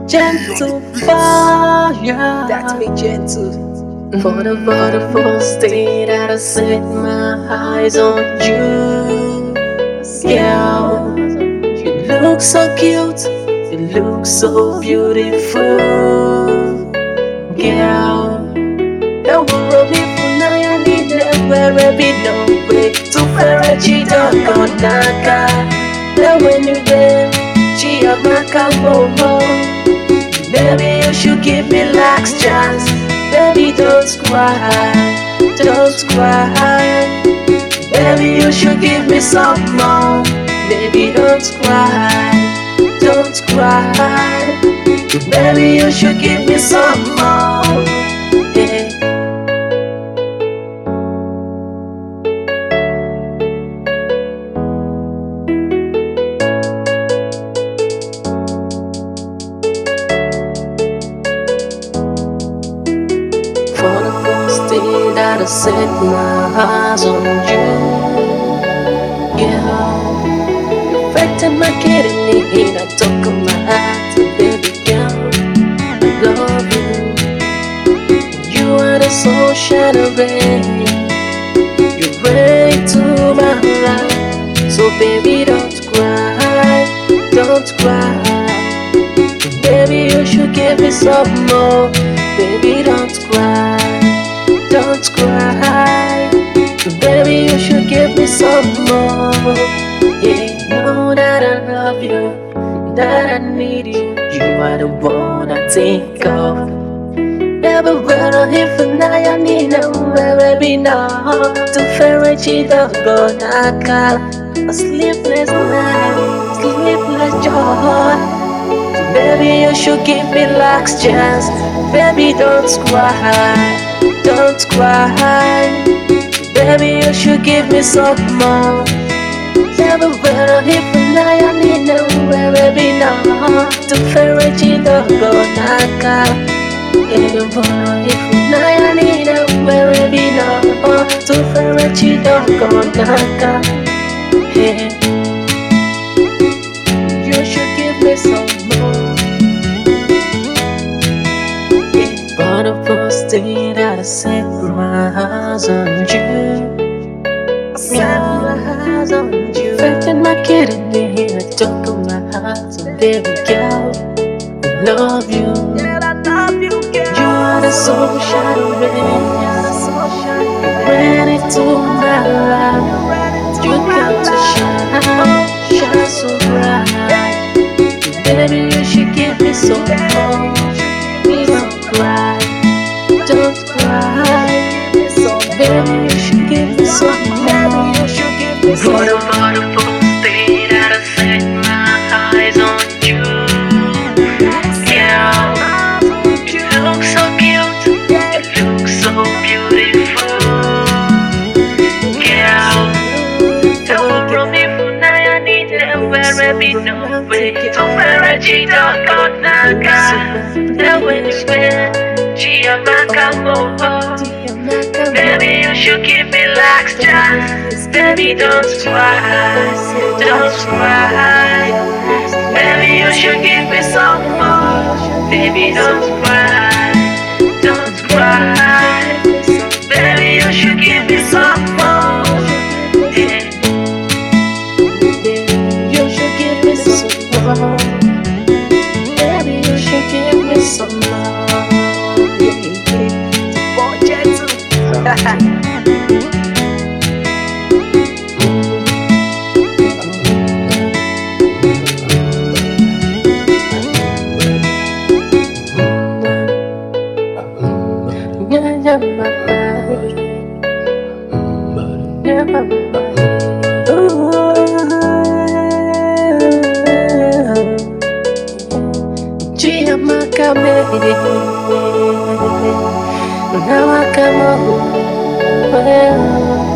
Gentle fire. That's me gentle. For the first day that I set my eyes on you, girl. You look so cute, you look so beautiful, girl. And we're running for now, I need never be no way to Ferrari Dogonaka. Now when you there, Chiamaka Bobo. Baby, you should give me last chance. Baby, don't cry, don't cry. Baby, you should give me some more. Baby, don't cry, don't cry. Baby, you should give me some more. Yeah. For the first day that I set my eyes on you, yeah. You affected my kidney, I took on my heart, baby girl, I love you. You are the sunshine of rain, you're ready to my life. So baby, don't cry, don't cry. Baby, you should give me some more. Baby, don't cry, don't cry. Baby, you should give me some more. Yeah, you know that I love you, that I need you. You are the one I think of. Never gonna hear from now, I need nowhere, baby, no. To Ferrari Dogonaka. A sleepless night, sleepless joy. Baby, you should give me last chance. Baby, don't cry, don't cry. Baby, you should give me some more. Never better if I need nowhere, baby, no. To Ferrari Dogonaka. Never if I need nowhere, baby, no. To Ferrari Dogonaka. Yeah. You should give me some more. For the first day that I set my eyes on you, I set my eyes on you. Affecting my kidney, I took on my heart, so baby girl, I love you. You are the sunshine of rain, you're ready to my life. You got to shine, shine so bright. Baby, you should give me some more. Please don't cry, don't cry. Baby, you should give me some more. Baby, you should give me some more. For the first day that I set my eyes on you, girl, you look so cute, you look so beautiful, girl. Don't run me for now, I need nowhere, be no way. So Ferrari Dogonaka. Now when you spend Chiamaka Bobo. Baby, you should give me last chance. Baby, don't cry, don't cry. Baby, you should give me some more. Baby, don't cry, don't cry. Baby, you should give me some more. Yeah. You should give me some more. Baby, you should give me some more. Boy, gentle. Chiamaka, baby. Now I come over.